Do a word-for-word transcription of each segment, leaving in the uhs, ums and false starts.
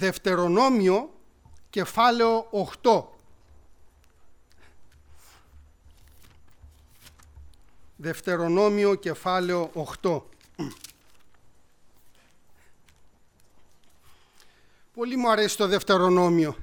Δευτερονόμιο, κεφάλαιο οκτώ. Δευτερονόμιο, κεφάλαιο οκτώ. Πολύ μου αρέσει το Δευτερονόμιο.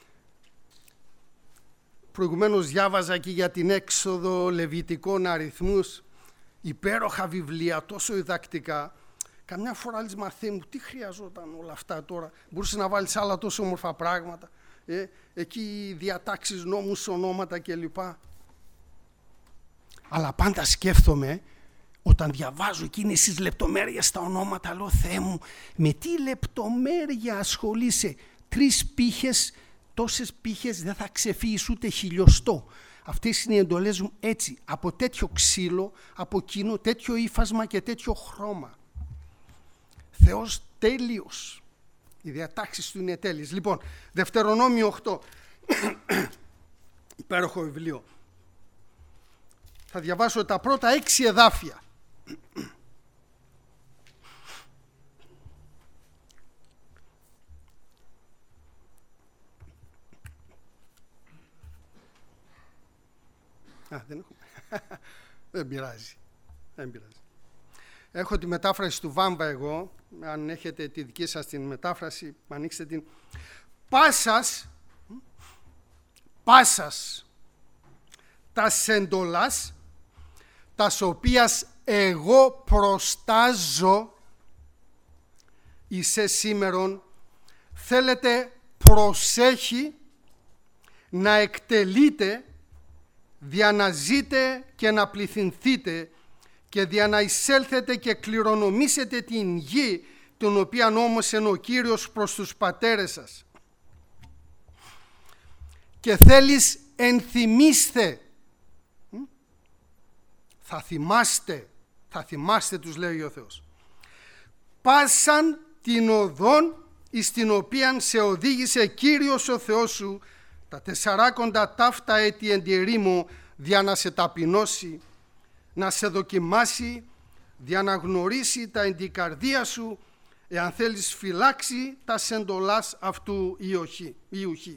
Προηγουμένως διάβαζα και για την Έξοδο, Λεβιτικών, Αριθμούς, υπέροχα βιβλία, τόσο διδακτικά. Καμιά φορά λες, μα Θεέ μου, τι χρειαζόταν όλα αυτά τώρα. Μπορούσε να βάλεις άλλα τόσο όμορφα πράγματα. Ε, εκεί διατάξεις, νόμους, ονόματα κλπ. Αλλά πάντα σκέφτομαι, όταν διαβάζω εκείνες τις λεπτομέρειες στα ονόματα, λέω, Θεέ μου, με τι λεπτομέρεια ασχολείσαι. Τρεις πύχες, τόσες πύχες δεν θα ξεφύγεις ούτε χιλιοστό. Αυτές είναι οι εντολές μου, έτσι, από τέτοιο ξύλο, από κοινό, τέτοιο ύφασμα και τέτοιο χρώμα. Θεός τέλειος. Οι διατάξεις του είναι τέλειες. Λοιπόν, Δευτερονόμιο οκτώ. Υπέροχο βιβλίο. Θα διαβάσω τα πρώτα έξι εδάφια. Α, δεν έχω. Δεν πειράζει. Δεν πειράζει. Έχω τη μετάφραση του Βάμβα εγώ. Αν έχετε τη δική σας την μετάφραση, ανοίξτε την. Πάσας, πάσας, τας εντολάς, τας οποίας εγώ προστάζω εις σήμερον, θέλετε προσέχει να εκτελείτε, δια να ζείτε και να πληθυνθείτε και δια να εισέλθετε και κληρονομήσετε την γη, την οποία όμως είναι ο Κύριος προς τους πατέρες σας. Και θέλεις ενθυμίστε, θα θυμάστε, θα θυμάστε τους λέει ο Θεός, πάσαν την οδόν εις την οποία σε οδήγησε Κύριος ο Θεός σου τα τεσσαράκοντα ταύτα έτη εν τη ερήμο, δια να σε ταπεινώσει, να σε δοκιμάσει, δια να γνωρίσει τα εν την καρδία σου, εάν θέλεις φυλάξει τα σεντολάς αυτού ή ουχή.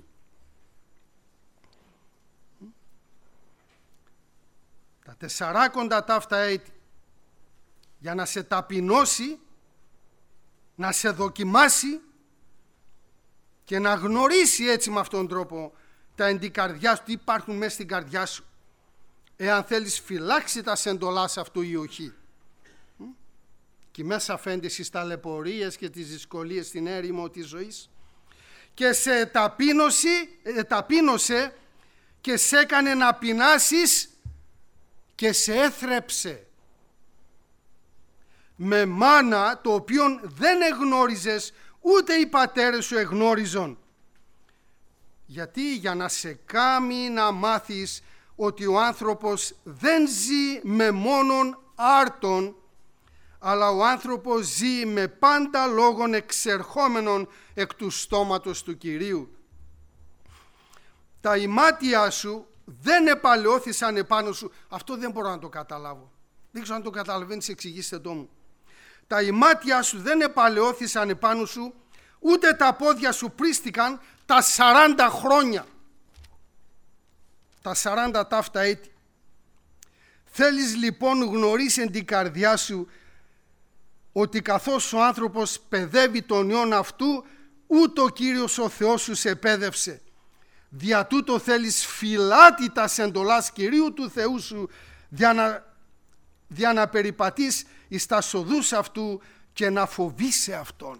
Τα τεσσαράκοντα ταύτα έτη, για να σε ταπεινώσει, να σε δοκιμάσει και να γνωρίσει έτσι με αυτόν τον τρόπο τα εν την καρδιά σου, τι υπάρχουν μέσα στην καρδιά σου, εάν θέλεις φυλάξει τα σεντολάς αυτού ή όχι. Και μέσα φαίνεται στις ταλαιπωρίες και τις δυσκολίες στην έρημο της ζωής. Και σε ταπείνωση, ε, ταπείνωσε και σε έκανε να πεινάσεις και σε έθρεψε με μάνα το οποίον δεν εγνώριζες, ούτε οι πατέρες σου εγνώριζον. Γιατί? Για να σε κάνει να μάθεις ότι ο άνθρωπος δεν ζει με μόνον άρτον, αλλά ο άνθρωπος ζει με πάντα λόγων εξερχόμενων εκ του στόματος του Κυρίου. Τα ημάτια σου δεν επαλαιώθησαν επάνω σου. Αυτό δεν μπορώ να το καταλάβω. Δεν ξέρω αν το καταλαβαίνεις, εξηγήστε το μου. Τα ημάτια σου δεν επαλαιώθησαν επάνω σου, ούτε τα πόδια σου πρίστηκαν τα σαράντα χρόνια. Τα σαράντα ταύτα έτη. Θέλεις λοιπόν γνωρίσεν την καρδιά σου ότι καθώς ο άνθρωπος παιδεύει τον ιόν αυτού, ούτε ο Κύριος ο Θεός σου σε παιδεύσε. Δια τούτο θέλεις φυλάτη τα εντολάς Κυρίου του Θεού σου, δια να, δια να περιπατείς εις τα σοδούς αυτού και να φοβείσαι αυτόν.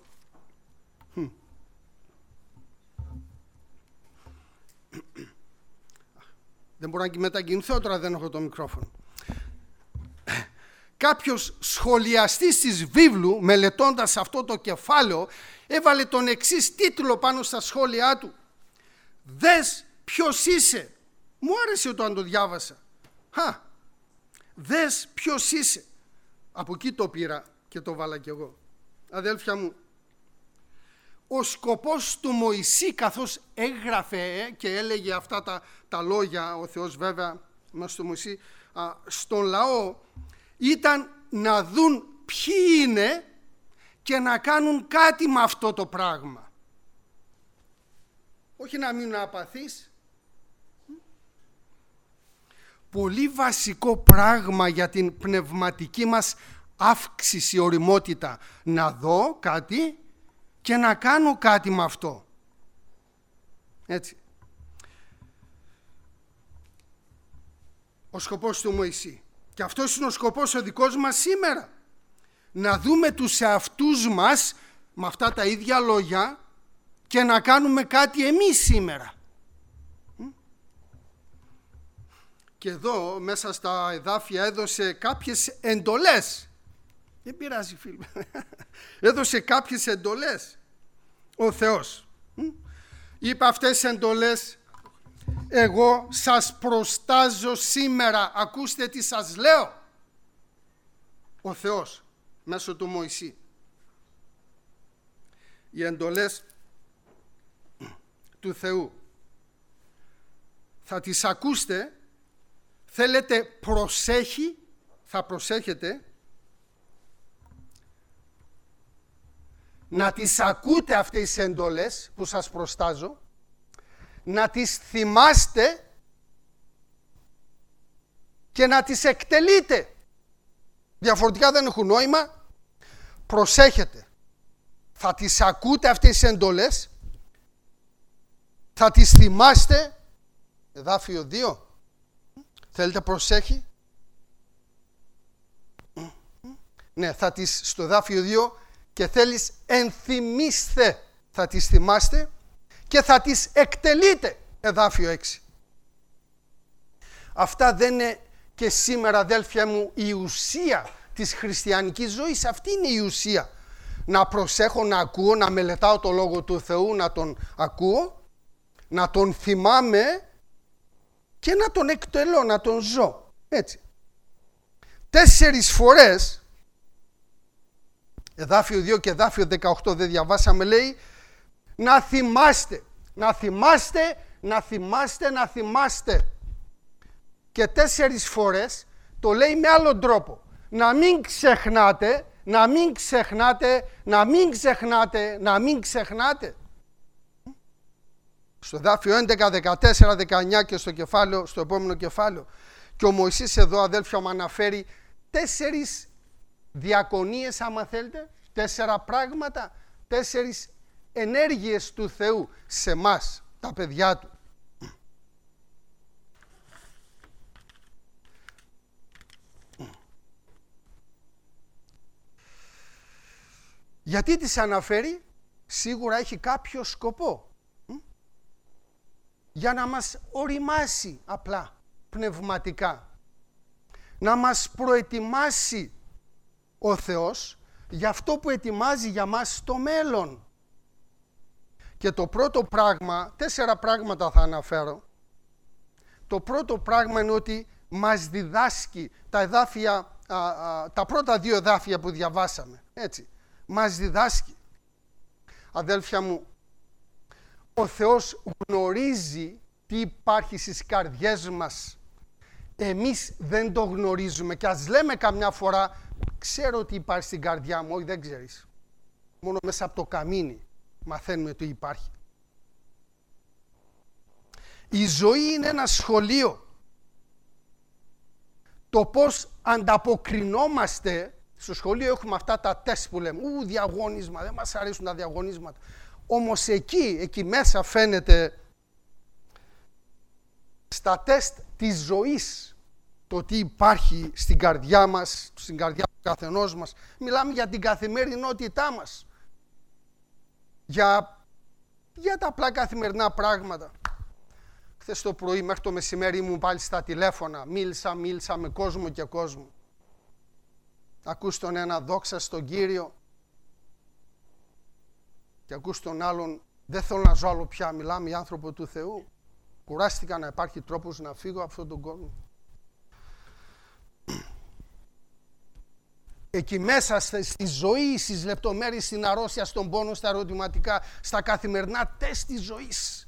Δεν μπορώ να μετακινηθώ τώρα, δεν έχω το μικρόφωνο. Κάποιος σχολιαστής της βίβλου, μελετώντας αυτό το κεφάλαιο, έβαλε τον εξής τίτλο πάνω στα σχόλιά του. Δες ποιος είσαι. Μου άρεσε όταν το διάβασα. Χα, δες ποιος είσαι. Από εκεί το πήρα και το βάλα κι εγώ. Αδέλφια μου, ο σκοπός του Μωυσή, καθώς έγραφε και έλεγε αυτά τα, τα λόγια, ο Θεός βέβαια μας στο Μωυσή, α, στον λαό, ήταν να δουν ποιοι είναι και να κάνουν κάτι με αυτό το πράγμα. όχι να μείνουν απαθείς. Πολύ βασικό πράγμα για την πνευματική μας αύξηση, ωριμότητα. Να δω κάτι και να κάνω κάτι με αυτό. Έτσι. Ο σκοπός του Μωυσή. Και αυτός είναι ο σκοπός ο δικός μας σήμερα. Να δούμε τους εαυτούς μας με αυτά τα ίδια λόγια και να κάνουμε κάτι εμείς σήμερα. Και εδώ μέσα στα εδάφια έδωσε κάποιες εντολές. Δεν πειράζει φίλε. Έδωσε κάποιες εντολές ο Θεός. Είπε αυτές τις εντολές: εγώ σας προστάζω σήμερα. Ακούστε τι σας λέω. Ο Θεός μέσω του Μωυσή. Οι εντολές του Θεού. Θα τις ακούστε. Θέλετε προσέχει, θα προσέχετε να τις ακούτε αυτές τις εντολές που σας προστάζω, να τις θυμάστε και να τις εκτελείτε. Διαφορετικά δεν έχουν νόημα. Προσέχετε. Θα τις ακούτε αυτές τις εντολές, θα τις θυμάστε. Εδάφιο δύο. Θέλετε προσέχει. Ναι, θα τις στο εδάφιο δύο και θέλεις ενθυμίστε. Θα τις θυμάστε και θα τις εκτελείτε. Εδάφιο έξι. Αυτά δεν είναι και σήμερα, αδέλφια μου, η ουσία της χριστιανικής ζωής. Αυτή είναι η ουσία. Να προσέχω, να ακούω, να μελετάω το Λόγο του Θεού, να τον ακούω, να τον θυμάμαι και να τον εκτελώ, να τον ζω. Έτσι. Τέσσερις φορές, εδάφιο δύο και εδάφιο δεκαοκτώ δεν διαβάσαμε, λέει να θυμάστε, να θυμάστε, να θυμάστε, να θυμάστε. Και τέσσερις φορές το λέει με άλλον τρόπο. Να μην ξεχνάτε, να μην ξεχνάτε, να μην ξεχνάτε, να μην ξεχνάτε. Στο εδάφιο έντεκα, δεκατέσσερα, δεκαεννιά και στο, κεφάλαιο, στο επόμενο κεφάλαιο. Και ο Μωυσής εδώ, αδέλφια μου, αναφέρει τέσσερις διακονίες, άμα θέλετε, τέσσερα πράγματα, τέσσερις ενέργειες του Θεού σε εμάς, τα παιδιά του. Γιατί τις αναφέρει? Σίγουρα έχει κάποιο σκοπό. Για να μας οριμάσει απλά πνευματικά. Να μας προετοιμάσει ο Θεός για αυτό που ετοιμάζει για μας στο μέλλον. Και το πρώτο πράγμα, τέσσερα πράγματα θα αναφέρω. Το πρώτο πράγμα είναι ότι μας διδάσκει τα εδάφια, α, α, τα πρώτα δύο εδάφια που διαβάσαμε. Έτσι, μας διδάσκει. Αδέλφια μου, ο Θεός γνωρίζει τι υπάρχει στις καρδιές μας. Εμείς δεν το γνωρίζουμε και ας λέμε καμιά φορά, ξέρω τι υπάρχει στην καρδιά μου. Όχι, δεν ξέρεις. Μόνο μέσα από το καμίνι μαθαίνουμε τι υπάρχει. Η ζωή είναι ένα σχολείο. Το πώς ανταποκρινόμαστε, στο σχολείο έχουμε αυτά τα τεστ που λέμε, ου, διαγώνισμα, δεν μας αρέσουν τα διαγωνίσματα. Όμως εκεί, εκεί μέσα φαίνεται στα τεστ της ζωής το τι υπάρχει στην καρδιά μας, στην καρδιά του καθενός μας. Μιλάμε για την καθημερινότητά μας. Για, για τα απλά καθημερινά πράγματα. Χθες το πρωί μέχρι το μεσημέρι ήμουν πάλι στα τηλέφωνα. Μίλησα, μίλησα με κόσμο και κόσμο. Ακούς τον ένα δόξα στον Κύριο και ακούς τον άλλον δεν θέλω να ζω άλλο πια. Μιλάμε οι άνθρωποι του Θεού. Κουράστηκα να υπάρχει τρόπος να φύγω από αυτόν τον κόσμο. Εκεί μέσα στη ζωή, στις λεπτομέρειες, στην αρρώστια, στον πόνο, στα ερωτηματικά, στα καθημερινά τεστ της ζωής.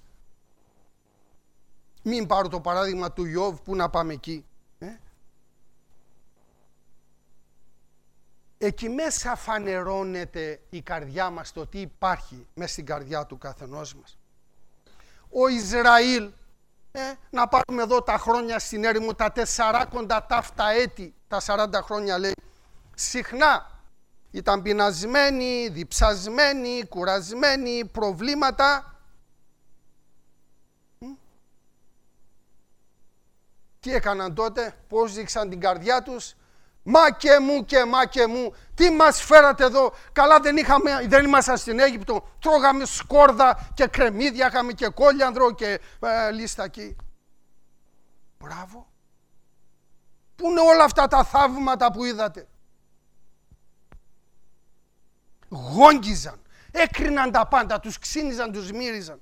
Μην πάρω το παράδειγμα του Ιώβ, που να πάμε εκεί. Ε? Εκεί μέσα φανερώνεται η καρδιά μας, το τι υπάρχει μέσα στην καρδιά του καθενός μας. ο Ισραήλ, ε, να πάρουμε εδώ τα χρόνια στην έρημο, τα τεσσαράκοντα ταύτα έτη, τα σαράντα χρόνια λέει, συχνά ήταν πεινασμένοι, διψασμένοι, κουρασμένοι, προβλήματα. Τι έκαναν τότε, πώς δείξαν την καρδιά τους? Μα και μου και μα και μου, τι μας φέρατε εδώ? Καλά δεν, είχαμε, δεν ήμασταν στην Αίγυπτο, τρώγαμε σκόρδα και κρεμμύδια, είχαμε και κόλιανδρο και ε, λίστα εκεί. Μπράβο. Πού είναι όλα αυτά τα θαύματα που είδατε? Γόγγιζαν, έκριναν τα πάντα, τους ξύνιζαν, τους μύριζαν.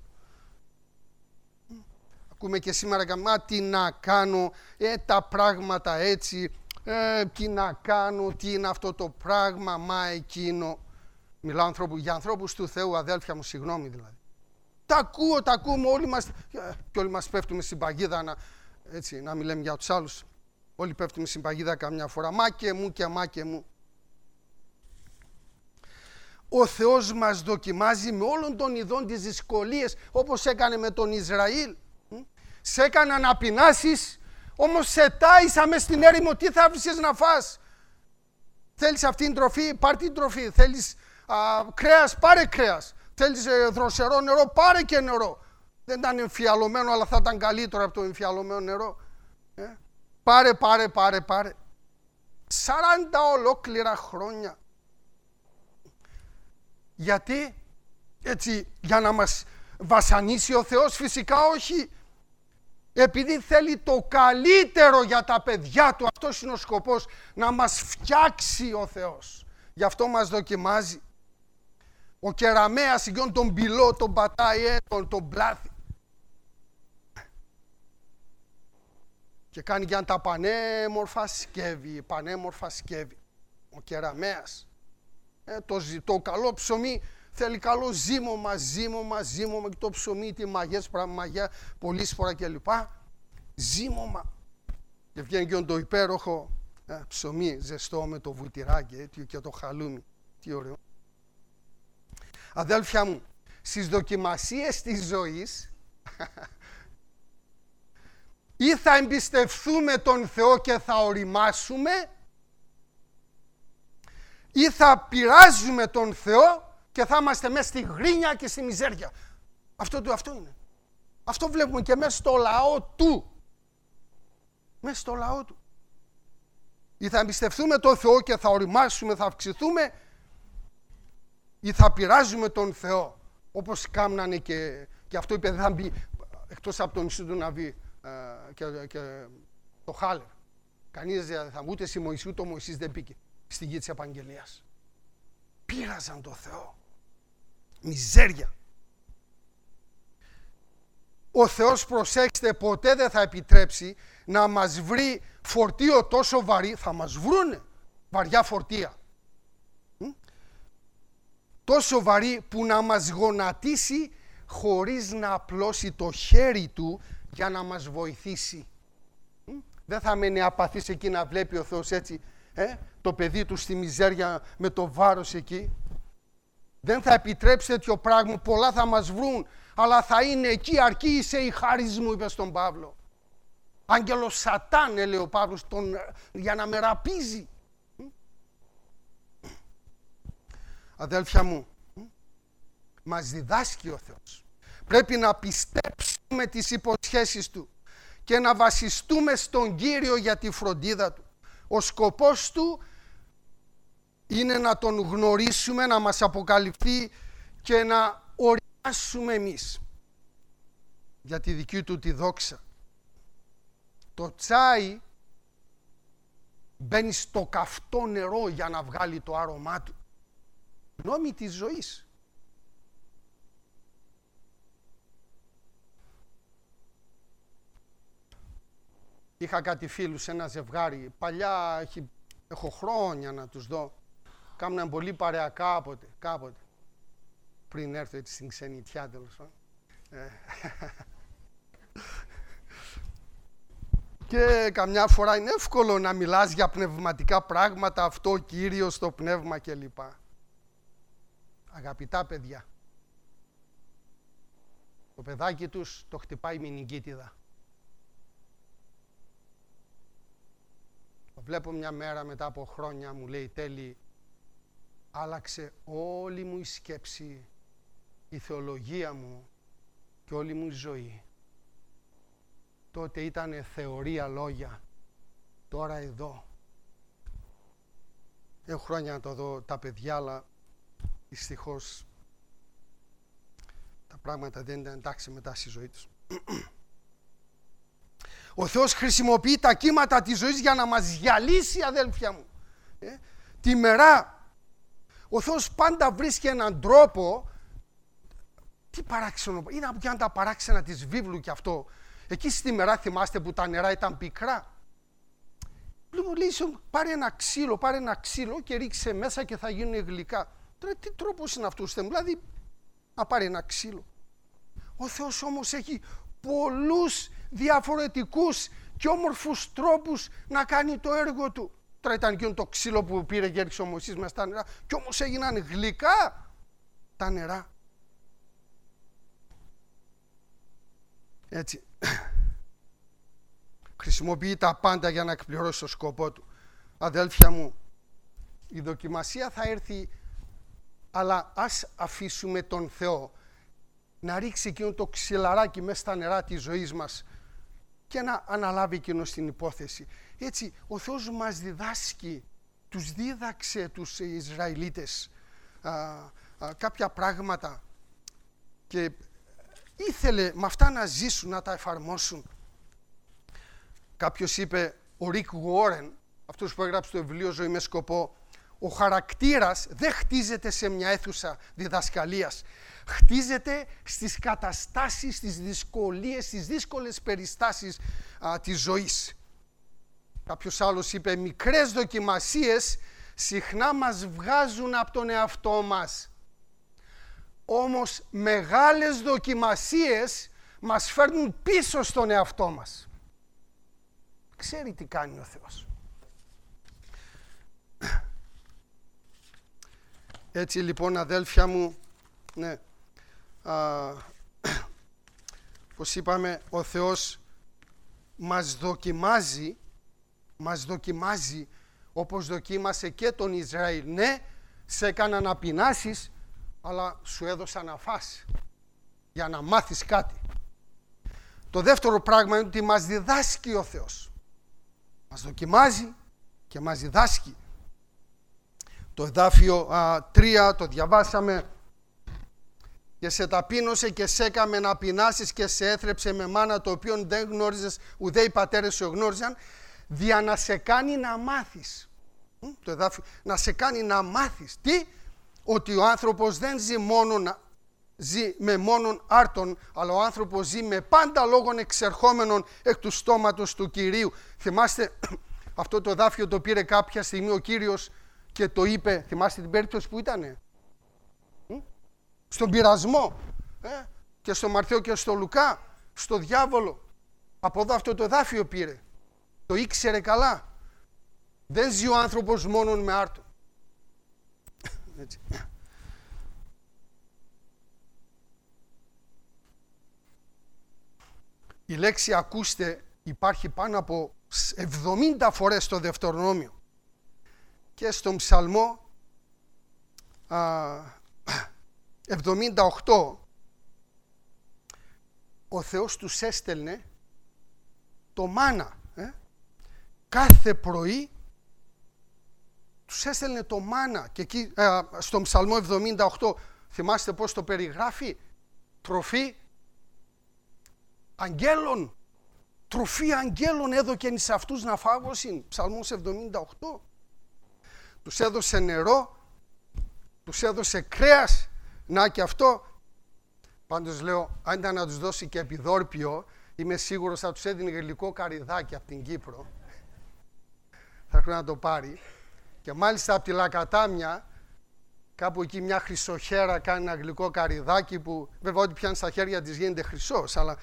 Ακούμε και σήμερα, μα τι να κάνω, ε, τα πράγματα έτσι, ε, τι να κάνω, τι είναι αυτό το πράγμα, μα εκείνο. Μιλάω ανθρώπου, για ανθρώπους του Θεού, αδέλφια μου, συγγνώμη δηλαδή. Τα ακούω, τα ακούμε, όλοι μας, και όλοι μας πέφτουμε στην παγίδα, να, έτσι, να μιλάμε για τους άλλους. Όλοι πέφτουμε στην παγίδα καμιά φορά, μα και μου και μα και μου. Ο Θεός μας δοκιμάζει με όλων των ειδών τις δυσκολίες, όπως έκανε με τον Ισραήλ. Σε έκανα να πεινάσεις, όμως σε τάισα μες στην έρημο, τι θα βρεις να φας? Θέλεις αυτή την τροφή, πάρ' την τροφή. Θέλεις α, κρέας, πάρε κρέας. Θέλεις ε, δροσερό νερό, πάρε και νερό. Δεν ήταν εμφιαλωμένο, αλλά θα ήταν καλύτερο από το εμφιαλωμένο νερό. Ε? Πάρε, πάρε, πάρε, πάρε. Σαράντα ολόκληρα χρόνια. Γιατί? Έτσι, για να μας βασανίσει ο Θεός? Φυσικά όχι. Επειδή θέλει το καλύτερο για τα παιδιά του. Αυτός είναι ο σκοπός, να μας φτιάξει ο Θεός. Γι' αυτό μας δοκιμάζει. Ο κεραμέας συγγιών τον πυλό, τον πατάει, τον, τον πλάθει. Και κάνει για τα πανέμορφα σκεύη, πανέμορφα σκεύη. Ο κεραμέας. Ε, το, το καλό ψωμί θέλει καλό ζύμωμα, ζύμωμα, ζύμωμα, και το ψωμί, τι μαγιές, μαγιά, πολύσφορα κλπ. Ζύμωμα. Και βγαίνει και το υπέροχο ε, ψωμί ζεστό με το βουτυράκι ε, και το χαλούμι. Τι ωραίο. Αδέλφια μου, στις δοκιμασίες της ζωής ή θα εμπιστευθούμε τον Θεό και θα οριμάσουμε, ή θα πειράζουμε τον Θεό και θα είμαστε μέσα στη γρίνια και στη μιζέρια. Αυτό, αυτό είναι. Αυτό βλέπουμε και μέσα στο λαό του. Μέσα στο λαό του. Ή θα εμπιστευτούμε τον Θεό και θα οριμάσουμε, θα αυξηθούμε, ή θα πειράζουμε τον Θεό. Όπως κάμνανε και, και αυτό είπε, δεν θα μπει εκτός από το νησί του να βγει ε, και, και το Χάλερ. Κανείς δεν θα μπει, ούτε στη Μωυσή, ούτε ο Μωυσής δεν μπήκε στη γη της επαγγελίας. Πείραζαν το Θεό. Μιζέρια. Ο Θεός, προσέξτε, ποτέ δεν θα επιτρέψει να μας βρει φορτίο τόσο βαρύ. Θα μας βρούνε βαριά φορτία. Μ? Τόσο βαρύ που να μας γονατίσει χωρίς να απλώσει το χέρι του για να μας βοηθήσει. Μ? Δεν θα μένει απαθής εκεί να βλέπει ο Θεός έτσι ε, το παιδί του στη μιζέρια με το βάρος εκεί. Δεν θα επιτρέψει τέτοιο πράγμα. Πολλά θα μας βρουν, αλλά θα είναι εκεί αρκεί είσαι η χάρις μου, είπε στον Παύλο. Άγγελος Σατάν, έλεγε ο Παύλος, τον, για να με ραπίζει. Αδέλφια μου, μας διδάσκει ο Θεός. Πρέπει να πιστέψουμε τις υποσχέσεις Του και να βασιστούμε στον Κύριο για τη φροντίδα Του. Ο σκοπός Του είναι να Τον γνωρίσουμε, να μας αποκαλυφθεί και να οριμάσουμε εμείς για τη δική Του τη δόξα. Το τσάι μπαίνει στο καυτό νερό για να βγάλει το άρωμά του. Νόμοι της ζωής. Είχα κάτι φίλους, ένα ζευγάρι, παλιά, έχει, έχω χρόνια να τους δω. Κάμναν πολύ παρέα κάποτε, κάποτε. Πριν έρθω έτσι στην ξενιτιά, τέλος πάντων. Και καμιά φορά είναι εύκολο να μιλάς για πνευματικά πράγματα, αυτό Κύριος, το πνεύμα κλπ. Αγαπητά παιδιά, Το παιδάκι τους το χτυπάει μηνυγκίτιδα. Το βλέπω μια μέρα μετά από χρόνια, μου λέει, Τέλη, άλλαξε όλη μου η σκέψη, η θεολογία μου και όλη μου η ζωή. Τότε ήταν θεωρία, λόγια. Τώρα εδώ. Έχω χρόνια να το δω τα παιδιά, αλλά δυστυχώς τα πράγματα δεν ήταν εντάξει μετά στη ζωή τους. Ο Θεός χρησιμοποιεί τα κύματα της ζωής για να μας διαλύσει, αδέλφια μου. Ε, τη μερά. Ο Θεός πάντα βρίσκει έναν τρόπο. Τι παράξενο, είναι από τα παράξενα της βίβλου κι αυτό. Εκεί στη μερά θυμάστε που τα νερά ήταν πικρά. Μου λέει, πάρε ένα ξύλο, πάρε ένα ξύλο και ρίξε μέσα και θα γίνουν γλυκά. Τώρα τι τρόπος είναι αυτός, δηλαδή να πάρει ένα ξύλο. Ο Θεός όμως έχει πολλούς διαφορετικούς και όμορφους τρόπους να κάνει το έργο του. Τώρα ήταν εκείνο το ξύλο που πήρε και έριξε ο Μωυσής μες στα νερά και όμως έγιναν γλυκά τα νερά. Έτσι. Χρησιμοποιεί τα πάντα για να εκπληρώσει το σκοπό του. Αδέλφια μου, η δοκιμασία θα έρθει, αλλά ας αφήσουμε τον Θεό να ρίξει εκείνο το ξυλαράκι μέσα στα νερά της ζωής μας και να αναλάβει εκείνο την υπόθεση. Έτσι, ο Θεός μας διδάσκει, τους δίδαξε τους Ισραηλίτες α, α, κάποια πράγματα και ήθελε με αυτά να ζήσουν, να τα εφαρμόσουν. Κάποιος είπε, ο Ρικ Γουόρεν, αυτός που έγραψε το βιβλίο «Ζωή με σκοπό», ο χαρακτήρας δεν χτίζεται σε μια αίθουσα διδασκαλίας. Χτίζεται στις καταστάσεις, στις δυσκολίες, στις δύσκολες περιστάσεις α, της ζωής. Κάποιος άλλος είπε, μικρές δοκιμασίες συχνά μας βγάζουν από τον εαυτό μας. Όμως μεγάλες δοκιμασίες μας φέρνουν πίσω στον εαυτό μας. Ξέρει τι κάνει ο Θεός. Έτσι λοιπόν, αδέλφια μου, ναι, α, όπως είπαμε, ο Θεός μας δοκιμάζει, μας δοκιμάζει όπως δοκίμασε και τον Ισραήλ. Ναι, σε έκανα να πεινάσεις, αλλά σου έδωσα να φας για να μάθεις κάτι. Το δεύτερο πράγμα είναι ότι μας διδάσκει ο Θεός. Μας δοκιμάζει και μας διδάσκει. Το εδάφιο τρία το διαβάσαμε. Και σε ταπείνωσε και σε έκαμε να πεινάσεις και σε έθρεψε με μάνα το οποίο δεν γνώριζες, ουδέ οι πατέρες σου γνώριζαν, δια να σε κάνει να μάθεις. Το εδάφιο, να σε κάνει να μάθεις. Τι? Ότι ο άνθρωπος δεν ζει μόνο ζει με μόνον άρτον, αλλά ο άνθρωπος ζει με πάντα λόγων εξερχόμενων εκ του στόματος του Κυρίου. Θυμάστε, αυτό το εδάφιο το πήρε κάποια στιγμή ο Κύριος και το είπε, θυμάστε την περίπτωση που ήτανε? Στον πειρασμό, ε? και στο Μαρθαίο και στο Λουκά, στο διάβολο. Από εδώ αυτό το εδάφιο πήρε. Το ήξερε καλά. Δεν ζει ο άνθρωπος μόνον με άρτον. Έτσι. Η λέξη ακούστε υπάρχει πάνω από εβδομήντα φορές στο Δευτερονόμιο και στον Ψαλμό α, εβδομήντα οκτώ ο Θεός τους έστελνε το μάνα. Ε? Κάθε πρωί τους έστελνε το μάνα και εκεί ε, στον Ψαλμό εβδομήντα οκτώ θυμάστε πώς το περιγράφει? Τροφή αγγέλων, τροφή αγγέλων έδωκεν εις αυτούς να φάγωσιν. Ψαλμός εβδομήντα οκτώ. Τους έδωσε νερό, τους έδωσε κρέας. Να και αυτό. Πάντως λέω, αν ήταν να τους δώσει και επιδόρπιο, είμαι σίγουρος θα τους έδινε γλυκό καρυδάκι από την Κύπρο. Θα πρέπει να το πάρει. Και μάλιστα από τη Λακατάμια, κάπου εκεί μια χρυσοχέρα κάνει ένα γλυκό καρυδάκι που βέβαια ό,τι πιάνει στα χέρια της γίνεται χρυσός, αλλά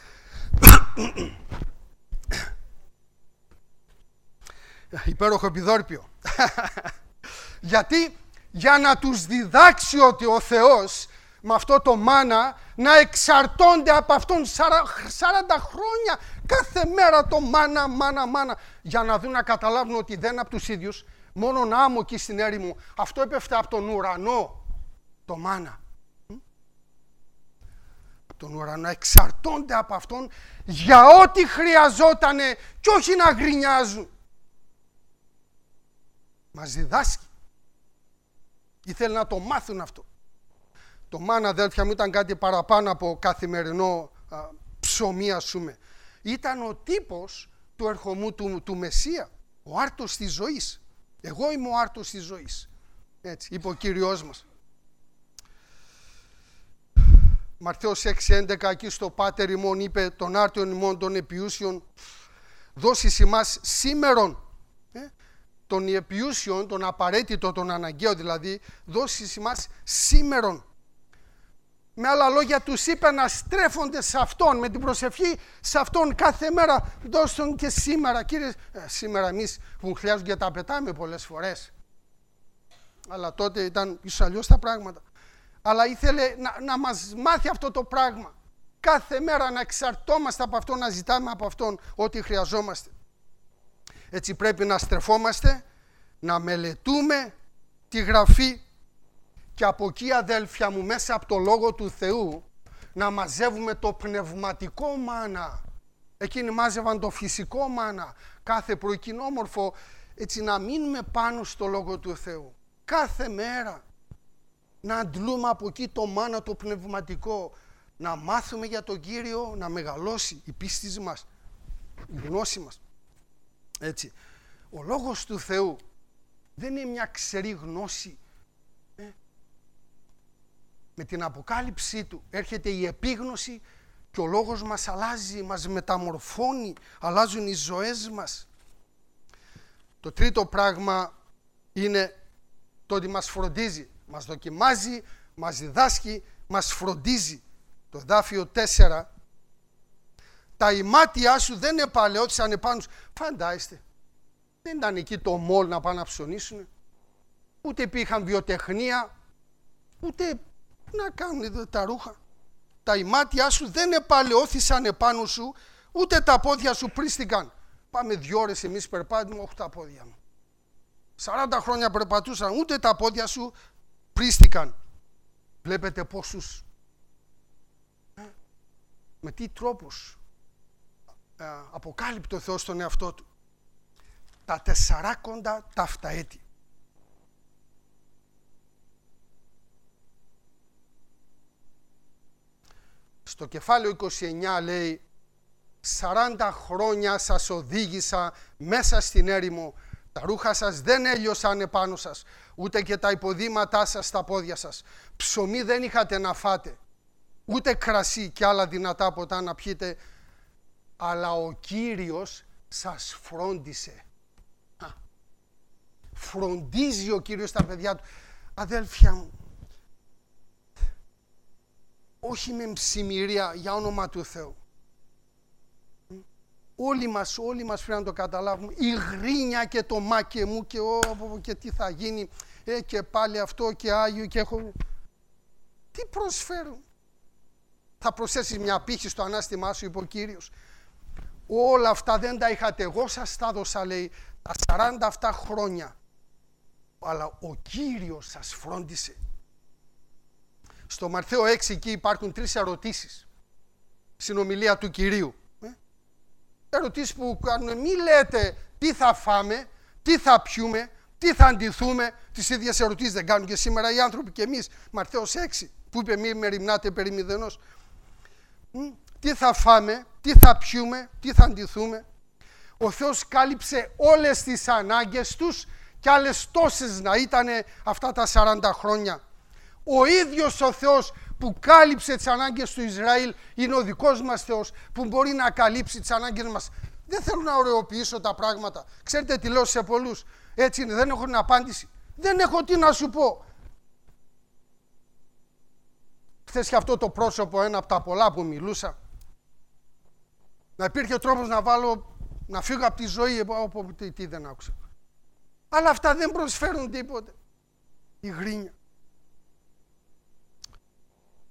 υπέροχο επιδόρπιο. Γιατί? Για να τους διδάξει ότι ο Θεός με αυτό το μάνα, να εξαρτώνται από αυτόν σαράντα χρόνια, κάθε μέρα το μάνα, μάνα, μάνα, για να δουν, να καταλάβουν ότι δεν είναι από τους ίδιους, μόνον άμμο εκεί στην έρημο, αυτό έπεφτε από τον ουρανό, το μάνα. Από τον ουρανό, εξαρτώνται από αυτόν για ό,τι χρειαζότανε και όχι να γκρινιάζουν. Μας διδάσκει. Ήθελε να το μάθουν αυτό. Το μάνα, αδέλφια μου, ήταν κάτι παραπάνω από καθημερινό α, ψωμί, ας πούμε. Ήταν ο τύπος του ερχομού του, του Μεσσία, ο άρτος της ζωής. Εγώ είμαι ο άρτος της ζωής. Έτσι, είπε ο Κύριος μας. Ματθαίος έξι έντεκα, εκεί στο Πάτερ ημών είπε, των άρτιων ημών των επιούσιων, δώσεις ημάς σήμερον. Ε, των επιούσιων, τον απαραίτητο, τον αναγκαίο δηλαδή, δώσεις ημάς σήμερον. Με άλλα λόγια, τους είπε να στρέφονται σε Αυτόν, με την προσευχή σε Αυτόν κάθε μέρα. Δώσ' Τον και σήμερα. Κύριε, ε, σήμερα εμείς που χρειάζονται και τα πετάμε πολλές φορές. Αλλά τότε ήταν ίσως αλλιώς τα πράγματα. Αλλά ήθελε να, να μας μάθει αυτό το πράγμα. Κάθε μέρα να εξαρτώμαστε από Αυτόν, να ζητάμε από Αυτόν ό,τι χρειαζόμαστε. Έτσι πρέπει να στρεφόμαστε, να μελετούμε τη Γραφή, και από εκεί, αδέλφια μου, μέσα από το Λόγο του Θεού, να μαζεύουμε το πνευματικό μάνα. Εκείνοι μάζευαν το φυσικό μάνα. Κάθε πρωί, κοινόμορφο, έτσι να μείνουμε πάνω στο Λόγο του Θεού. Κάθε μέρα να αντλούμε από εκεί το μάνα το πνευματικό. Να μάθουμε για τον Κύριο, να μεγαλώσει η πίστη μας, η γνώση μας. Έτσι. Ο Λόγος του Θεού δεν είναι μια ξερή γνώση. Με την αποκάλυψή του έρχεται η επίγνωση και ο Λόγος μας αλλάζει, μας μεταμορφώνει, αλλάζουν οι ζωές μας. Το τρίτο πράγμα είναι το ότι μας φροντίζει, μας δοκιμάζει, μας διδάσκει, μας φροντίζει. Το εδάφιο τέσσερα, τα ημάτια σου δεν επαλαιώτησαν επάνω σου. Φαντάστε, δεν ήταν εκεί το μόλ να πάνε να ψωνίσουν, ούτε υπήρχαν βιοτεχνία, ούτε να κάνουν εδώ τα ρούχα. Τα ημάτια σου δεν επαλαιώθησαν επάνω σου, ούτε τα πόδια σου πρίστηκαν. Πάμε δύο ώρες εμείς περπάτημα, όχι τα πόδια μου. σαράντα χρόνια περπατούσαν, ούτε τα πόδια σου πρίστηκαν. Βλέπετε πόσους, ε, με τι τρόπους ε, αποκάλυπτε ο Θεός τον εαυτό του. Τα τεσσαράκοντα ταύτα έτη. Στο κεφάλαιο είκοσι εννιά λέει, σαράντα χρόνια σας οδήγησα μέσα στην έρημο, τα ρούχα σας δεν έλειωσαν επάνω σας, ούτε και τα υποδήματά σας στα πόδια σας. Ψωμί δεν είχατε να φάτε, ούτε κρασί και άλλα δυνατά ποτά να πιείτε, αλλά ο Κύριος σας φρόντισε. Α, φροντίζει ο Κύριος τα παιδιά του. Αδέλφια μου, όχι με ψημυρία, για όνομα του Θεού. Όλοι μας, όλοι μας πρέπει να το καταλάβουμε. Η γρίνια και το μα και μου και ό, και τι θα γίνει, ε, και πάλι αυτό και Άγιο και έχω... Τι προσφέρουν. Θα προσθέσεις μια πύχη στο ανάστημά σου, είπε ο Κύριος. Όλα αυτά δεν τα είχατε, εγώ σας τα έδωσα, λέει, τα σαράντα αυτά χρόνια. Αλλά ο Κύριος σας φρόντισε. Στο Ματθαίο έξι εκεί υπάρχουν τρεις ερωτήσεις. Συνομιλία του Κυρίου. Ε? Ερωτήσεις που κάνουν, μη λέτε τι θα φάμε, τι θα πιούμε, τι θα αντιθούμε. Τις ίδιες ερωτήσεις δεν κάνουν και σήμερα οι άνθρωποι και εμείς. Ματθαίος έξι που είπε μη μεριμνάτε περί μηδενός. Τι θα φάμε, τι θα πιούμε, τι θα αντιθούμε. Ο Θεός κάλυψε όλες τις ανάγκες τους και άλλες τόσες να ήταν αυτά τα σαράντα χρόνια. Ο ίδιος ο Θεός που κάλυψε τις ανάγκες του Ισραήλ είναι ο δικός μας Θεός που μπορεί να καλύψει τις ανάγκες μας. Δεν θέλω να ωρεοποιήσω τα πράγματα. Ξέρετε τι λέω σε πολλούς. Έτσι είναι, δεν έχω την απάντηση. Δεν έχω τι να σου πω. Χθες και αυτό το πρόσωπο, ένα από τα πολλά που μιλούσα, να υπήρχε τρόπος να βάλω, να φύγω από τη ζωή, από τι, τι δεν άκουσα. Αλλά αυτά δεν προσφέρουν τίποτε. Η γρίνια.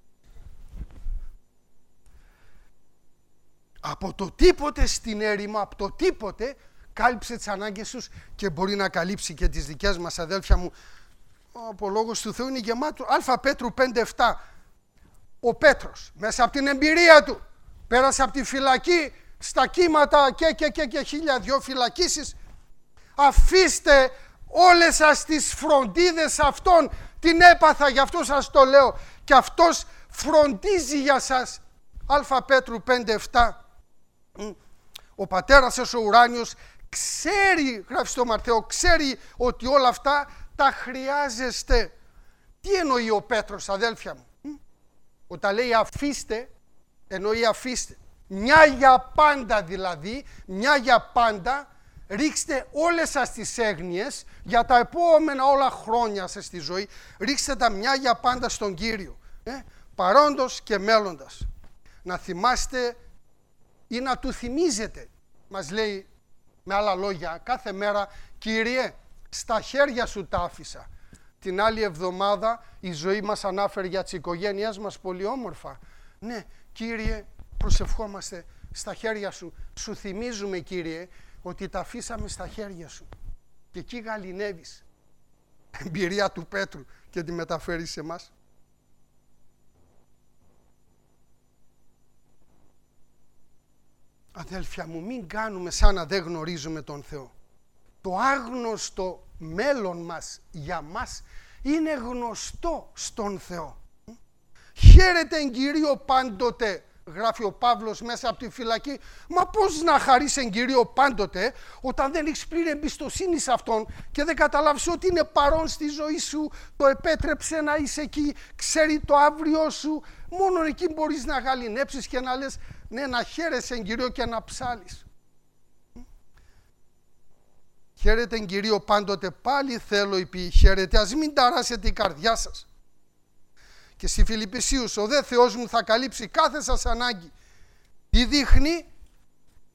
Από το τίποτε στην έρημο, από το τίποτε, κάλυψε τις ανάγκες τους και μπορεί να καλύψει και τις δικές μας, αδέλφια μου. Ο Λόγος του Θεού είναι γεμάτο. Α Πέτρου πέντε επτά. Ο Πέτρος, μέσα από την εμπειρία του, πέρασε από τη φυλακή στα κύματα και, και, και, και χίλια δυο φυλακίσεις. Αφήστε όλες σας τις φροντίδες αυτών, την έπαθα, γι' αυτό σας το λέω. Και αυτός φροντίζει για σας. Α Πέτρου πέντε επτά. Ο πατέρας σας ο ουράνιος ξέρει, γράφει στο Μαρτθαίο, ξέρει ότι όλα αυτά τα χρειάζεστε. Τι εννοεί ο Πέτρος, αδέλφια μου? Όταν λέει αφήστε, εννοεί αφήστε. Μια για πάντα δηλαδή, μια για πάντα, ρίξτε όλες σας τις έγνοιες για τα επόμενα όλα χρόνια σας στη ζωή, ρίξτε τα μια για πάντα στον Κύριο, ε, παρόντος και μέλλοντας. Να θυμάστε ή να του θυμίζετε, μας λέει με άλλα λόγια κάθε μέρα, Κύριε, στα χέρια σου τα άφησα. Την άλλη εβδομάδα η ζωή μας ανάφερε για τις οικογένειές μας πολύ όμορφα. Ναι, Κύριε, προσευχόμαστε στα χέρια σου. Σου θυμίζουμε, Κύριε, ότι τα αφήσαμε στα χέρια σου. Και εκεί γαληνεύεις. Εμπειρία του Πέτρου και τη μεταφέρει σε εμάς. Αδέλφια μου, μην κάνουμε σαν να δεν γνωρίζουμε τον Θεό. Το άγνωστο μέλλον μας για μας είναι γνωστό στον Θεό. Χαίρετε εν Κυρίω πάντοτε, γράφει ο Παύλος μέσα από τη φυλακή. Μα πώς να χαρείς εν Κυρίω πάντοτε όταν δεν έχεις πλήρη εμπιστοσύνη σε Αυτόν και δεν καταλάβεις ότι είναι παρόν στη ζωή σου, το επέτρεψε να είσαι εκεί, ξέρει το αύριο σου. Μόνο εκεί μπορείς να γαληνέψεις και να λες ναι, να χαίρεσαι εν Κυρίω και να ψάλεις. Χαίρετε εν Κυρίω πάντοτε, πάλι θέλω υπή χαίρετε, ας μην ταράσετε η καρδιά σας. Και στη Φιλιππισίους, ο δε Θεός μου θα καλύψει κάθε σας ανάγκη. Τι δείχνει? Ε?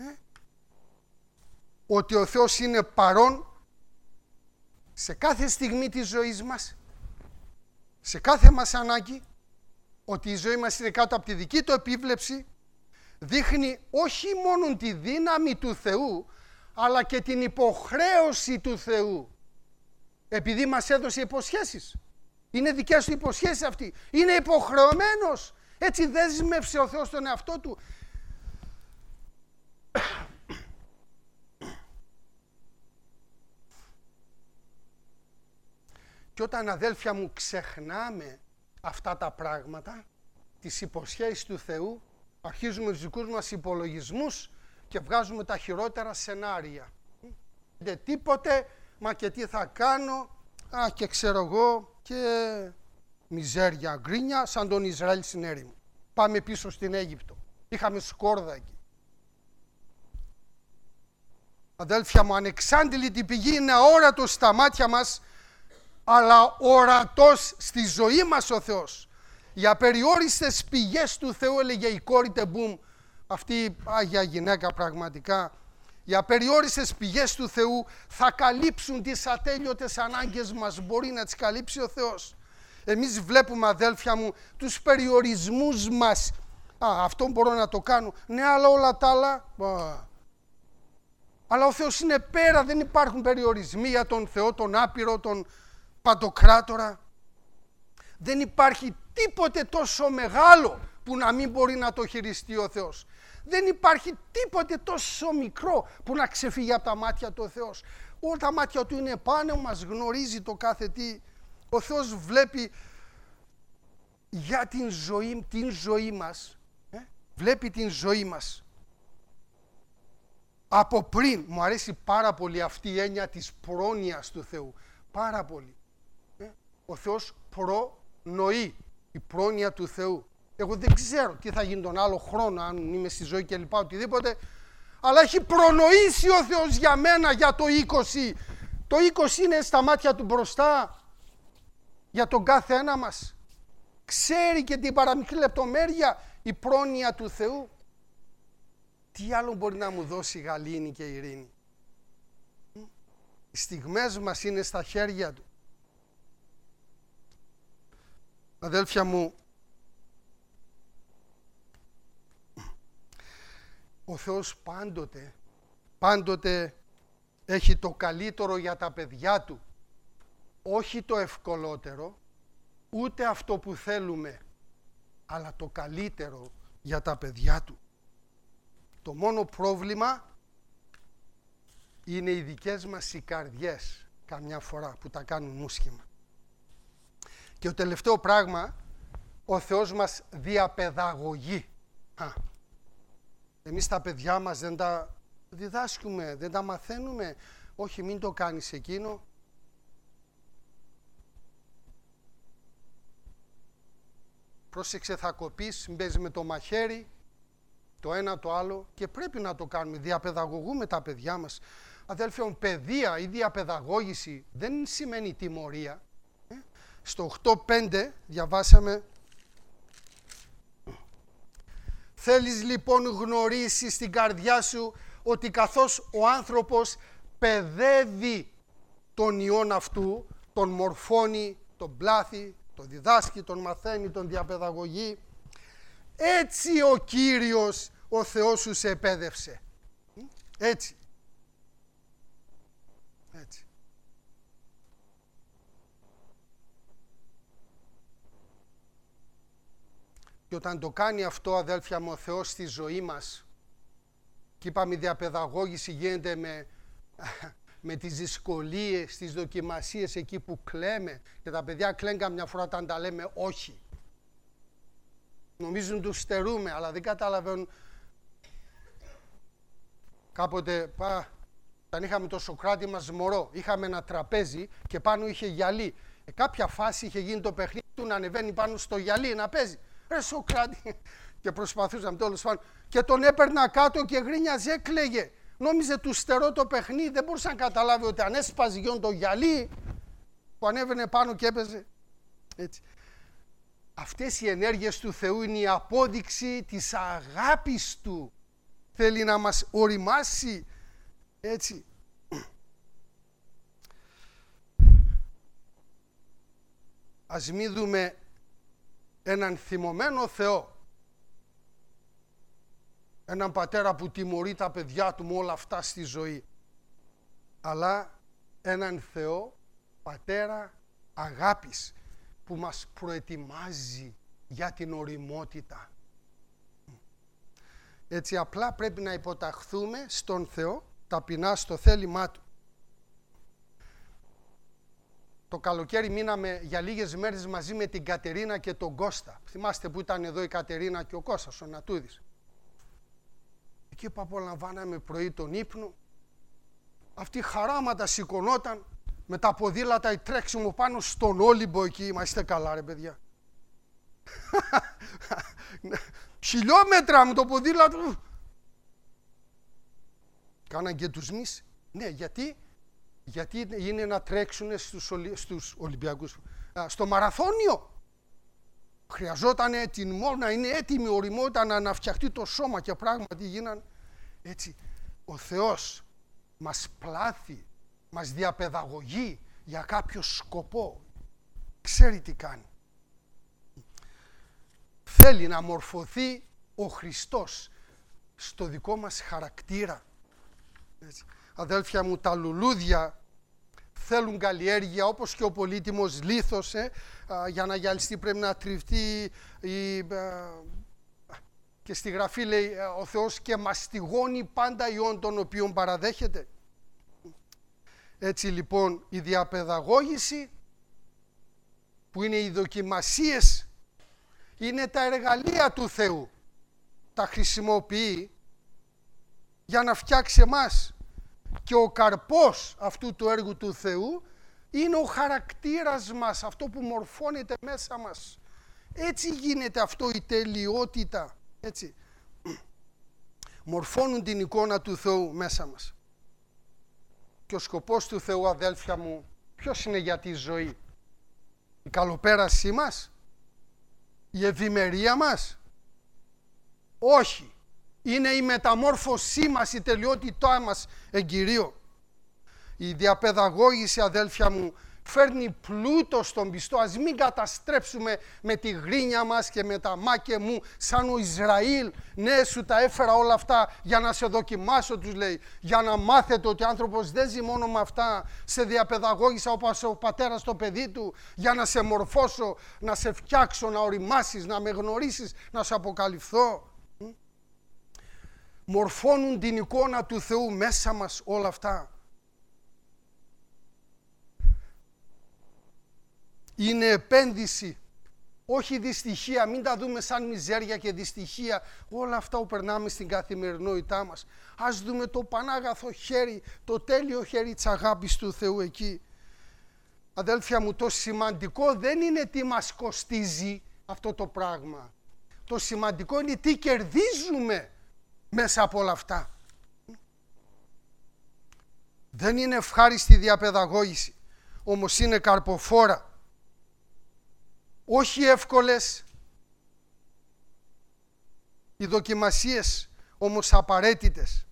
Ότι ο Θεός είναι παρόν σε κάθε στιγμή της ζωής μας, σε κάθε μας ανάγκη, ότι η ζωή μας είναι κάτω από τη δική του επίβλεψη. Δείχνει όχι μόνο τη δύναμη του Θεού, αλλά και την υποχρέωση του Θεού. Επειδή μας έδωσε υποσχέσεις. Είναι δικές του υποσχέσεις αυτή. Είναι υποχρεωμένος. Έτσι δέσμευσε ο Θεός τον εαυτό του. Και όταν, αδέλφια μου, ξεχνάμε αυτά τα πράγματα, τις υποσχέσεις του Θεού, αρχίζουμε τους δικούς μας υπολογισμούς και βγάζουμε τα χειρότερα σενάρια. Δεν τίποτε, μα και τι θα κάνω, α, και ξέρω εγώ, και μιζέρια, γκρίνια, σαν τον Ισραήλ στην έρημο. Πάμε πίσω στην Αίγυπτο. Είχαμε σκόρδα εκεί. Αδέλφια μου, ανεξάντλητη πηγή είναι αόρατος στα μάτια μας, αλλά ορατός στη ζωή μας ο Θεός. Οι απεριόριστες πηγές του Θεού, έλεγε η κόρη Τεμπουμ, αυτή η Άγια γυναίκα πραγματικά, οι απεριόριστες πηγές του Θεού θα καλύψουν τις ατέλειωτες ανάγκες μας. Μπορεί να τις καλύψει ο Θεός. Εμείς βλέπουμε, αδέλφια μου, τους περιορισμούς μας. Α, αυτό μπορώ να το κάνω. Ναι, αλλά όλα τα άλλα. Α. Αλλά ο Θεός είναι πέρα, δεν υπάρχουν περιορισμοί για τον Θεό, τον άπειρο, τον παντοκράτορα. Δεν υπάρχει τίποτε τόσο μεγάλο που να μην μπορεί να το χειριστεί ο Θεός. Δεν υπάρχει τίποτε τόσο μικρό που να ξεφύγει από τα μάτια του ο Θεός. Όλα τα μάτια του είναι πάνω μας, γνωρίζει το κάθε τι. Ο Θεός βλέπει για την ζωή, την ζωή μας. Ε? Βλέπει την ζωή μας. Από πριν, μου αρέσει πάρα πολύ αυτή η έννοια της πρόνοιας του Θεού. Πάρα πολύ. Ε? Ο Θεός προνοεί, η πρόνοια του Θεού. Εγώ δεν ξέρω τι θα γίνει τον άλλο χρόνο, αν είμαι στη ζωή και λοιπά, οτιδήποτε. Αλλά έχει προνοήσει ο Θεός για μένα, για το είκοσι. Το είκοσι είναι στα μάτια του μπροστά για τον κάθε ένα μας. Ξέρει και την παραμικρή λεπτομέρεια η πρόνοια του Θεού. Τι άλλο μπορεί να μου δώσει γαλήνη και ειρήνη? Οι στιγμές μας είναι στα χέρια του. Αδέλφια μου, Ο Θεός πάντοτε, πάντοτε έχει το καλύτερο για τα παιδιά Του. Όχι το ευκολότερο, ούτε αυτό που θέλουμε, αλλά το καλύτερο για τα παιδιά Του. Το μόνο πρόβλημα είναι οι δικές μας οι καρδιές, καμιά φορά, που τα κάνουν μούσχημα. Και το τελευταίο πράγμα, ο Θεός μας διαπαιδαγωγεί. Α, εμείς τα παιδιά μας δεν τα διδάσκουμε, δεν τα μαθαίνουμε. Όχι, μην το κάνεις εκείνο. Πρόσεξε, θα κοπείς, μην παίζεις με το μαχαίρι, το ένα το άλλο, και πρέπει να το κάνουμε. Διαπαιδαγωγούμε τα παιδιά μας. Αδέλφια μου, παιδεία ή διαπαιδαγώγηση δεν σημαίνει τιμωρία. Ε? Στο οκτώ πέντε διαβάσαμε: θέλεις λοιπόν γνωρίσεις στην καρδιά σου ότι καθώς ο άνθρωπος παιδεύει τον ιόν αυτού, τον μορφώνει, τον πλάθει, τον διδάσκει, τον μαθαίνει, τον διαπαιδαγωγεί, έτσι ο Κύριος, ο Θεός σου σε επέδευσε. Έτσι. Έτσι. Και όταν το κάνει αυτό, αδέλφια μου, ο Θεός στη ζωή μας, και είπαμε η διαπαιδαγώγηση γίνεται με, με τις δυσκολίες, τις δοκιμασίες, εκεί που κλαίμε, και τα παιδιά κλαίνουν καμιά φορά όταν τα λέμε όχι. Νομίζουν τους στερούμε, αλλά δεν καταλαβαίνουν. Κάποτε, πά, όταν είχαμε το Σοκράτη μας μωρό, είχαμε ένα τραπέζι και πάνω είχε γυαλί. Ε, κάποια φάση είχε γίνει το παιχνίδι του να ανεβαίνει πάνω στο γυαλί να παίζει. Ρε Σοκράτη, και προσπαθούσαμε τέλος πάντων. Και τον έπαιρνα κάτω και γρίνιαζε, έκλαιγε. Νόμιζε του στερώ το παιχνίδι, δεν μπορούσε να καταλάβει ότι αν έσπαζε γιον το γυαλί, που ανέβαινε πάνω και έπαιζε. Έτσι. Αυτές οι ενέργειες του Θεού είναι η απόδειξη της αγάπης Του. Θέλει να μας οριμάσει. Έτσι. Ας μην δούμε έναν θυμωμένο Θεό, έναν πατέρα που τιμωρεί τα παιδιά του με όλα αυτά στη ζωή, αλλά έναν Θεό, πατέρα αγάπης, που μας προετοιμάζει για την ωριμότητα. Έτσι απλά πρέπει να υποταχθούμε στον Θεό, ταπεινά στο θέλημά Του. Το καλοκαίρι μείναμε για λίγες μέρες μαζί με την Κατερίνα και τον Κώστα. Θυμάστε που ήταν εδώ η Κατερίνα και ο Κώστας, ο Νατούδης. Εκεί που απολαμβάναμε πρωί τον ύπνο, αυτή χαράματα σηκωνόταν με τα ποδήλατα, η τρέξιμο πάνω στον Όλυμπο εκεί. Μα είστε καλά ρε παιδιά. Χιλιόμετρα με το ποδήλατο. Κάναν και τους μυς. Ναι, γιατί, γιατί είναι να τρέξουν στους, Ολυ... στους Ολυμπιακούς. Α, στο μαραθώνιο. Χρειαζόταν την μόνο να είναι έτοιμη ωριμότητα να αναφτιαχτεί το σώμα, και πράγματι γίναν έτσι. Ο Θεός μας πλάθει, μας διαπαιδαγωγεί για κάποιο σκοπό. Ξέρει τι κάνει. Θέλει να μορφωθεί ο Χριστός στο δικό μας χαρακτήρα. Έτσι. Αδέλφια μου, τα λουλούδια θέλουν καλλιέργεια όπως και ο πολύτιμος λίθος. Ε, α, για να γυαλιστεί πρέπει να τριφτεί η, α, και στη Γραφή λέει ο Θεός και μαστιγώνει πάντα ιών των οποίων παραδέχεται. Έτσι λοιπόν η διαπαιδαγώγηση, που είναι οι δοκιμασίες, είναι τα εργαλεία του Θεού. Τα χρησιμοποιεί για να φτιάξει εμάς. Και ο καρπός αυτού του έργου του Θεού είναι ο χαρακτήρας μας, αυτό που μορφώνεται μέσα μας. Έτσι γίνεται αυτό, η τελειότητα. Έτσι. Μορφώνουν την εικόνα του Θεού μέσα μας. Και ο σκοπός του Θεού, αδέλφια μου, ποιος είναι για τη ζωή? Η καλοπέρασή μας? Η ευημερία μας? Όχι. Είναι η μεταμόρφωσή μας, η τελειότητά μας εν Κυρίω. Η διαπαιδαγώγηση, αδέλφια μου, φέρνει πλούτο στον πιστό. Ας μην καταστρέψουμε με τη γρίνια μας και με τα μάκε μου σαν ο Ισραήλ. Ναι, σου τα έφερα όλα αυτά για να σε δοκιμάσω, τους λέει. Για να μάθετε ότι ο άνθρωπος δεν ζει μόνο με αυτά. Σε διαπαιδαγώγησα όπως ο πατέρας το παιδί του, για να σε μορφώσω, να σε φτιάξω, να οριμάσεις, να με γνωρίσεις, να σε αποκαλυφθώ. Μορφώνουν την εικόνα του Θεού μέσα μας όλα αυτά. Είναι επένδυση, όχι δυστυχία. Μην τα δούμε σαν μιζέρια και δυστυχία όλα αυτά που περνάμε στην καθημερινότητά μας. Ας δούμε το πανάγαθο χέρι, το τέλειο χέρι της αγάπης του Θεού εκεί. Αδέλφια μου, το σημαντικό δεν είναι τι μας κοστίζει αυτό το πράγμα. Το σημαντικό είναι τι κερδίζουμε μέσα από όλα αυτά. Δεν είναι ευχάριστη διαπαιδαγώγηση, όμως είναι καρποφόρα. Όχι εύκολες οι δοκιμασίες, όμως απαραίτητες.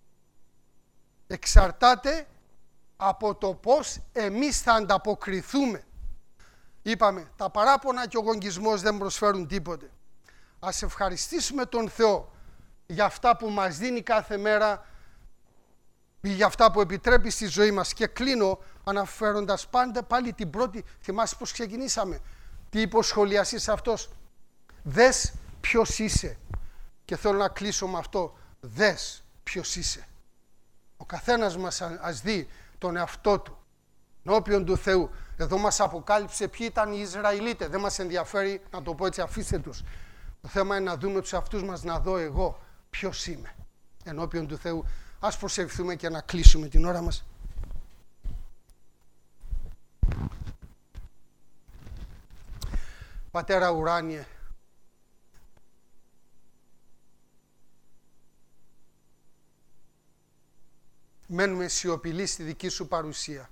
Εξαρτάται από το πώς εμείς θα ανταποκριθούμε. Είπαμε, τα παράπονα και ο γογγισμός δεν προσφέρουν τίποτε. Ας ευχαριστήσουμε τον Θεό για αυτά που μας δίνει κάθε μέρα ή για αυτά που επιτρέπει στη ζωή μας. Και κλείνω αναφέροντας πάντα πάλι την πρώτη, θυμάσαι πώς ξεκινήσαμε. Τι είπε ο σχολιαστής αυτός? Δες ποιος είσαι. Και θέλω να κλείσω με αυτό. Δες ποιος είσαι. Ο καθένας μας ας δει τον εαυτό του ενώπιον του Θεού. Εδώ μας αποκάλυψε ποιοι ήταν οι Ισραηλίτες. Δεν μας ενδιαφέρει να το πω έτσι, αφήστε τους. Το θέμα είναι να δούμε τους αυτούς μας, να δω εγώ ποιος είμαι ενώπιον του Θεού. Ας προσευχηθούμε και να κλείσουμε την ώρα μας. Πατέρα ουράνιε, μένουμε σιωπηλοί στη δική σου παρουσία.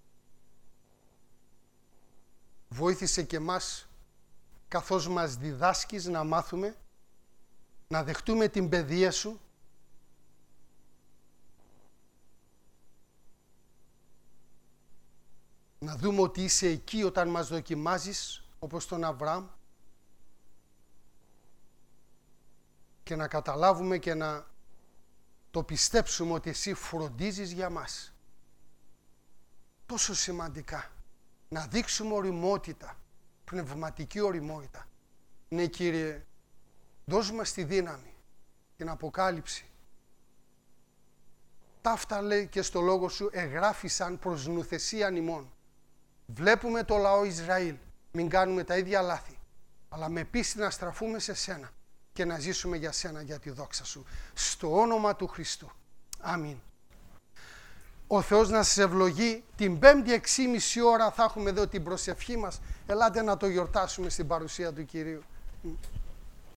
Βοήθησε και μας, καθώς μας διδάσκεις, να μάθουμε, να δεχτούμε την παιδεία σου, να δούμε ότι είσαι εκεί όταν μας δοκιμάζεις, όπως τον Αβραάμ, και να καταλάβουμε και να το πιστέψουμε ότι εσύ φροντίζεις για μας. Τόσο σημαντικά. Να δείξουμε οριμότητα, πνευματική οριμότητα. Ναι, Κύριε, δώσ' μας τη δύναμη, την αποκάλυψη. Ταύτα, λέει και στο λόγο σου, εγγράφησαν προς νουθεσίαν ημών. Βλέπουμε το λαό Ισραήλ. Μην κάνουμε τα ίδια λάθη, αλλά με πίστη να στραφούμε σε σένα και να ζήσουμε για σένα, για τη δόξα σου. Στο όνομα του Χριστού. Αμήν. Ο Θεός να σας ευλογεί. Την Πέμπτη έξι και μισή ώρα θα έχουμε εδώ την προσευχή μας. Ελάτε να το γιορτάσουμε στην παρουσία του Κυρίου.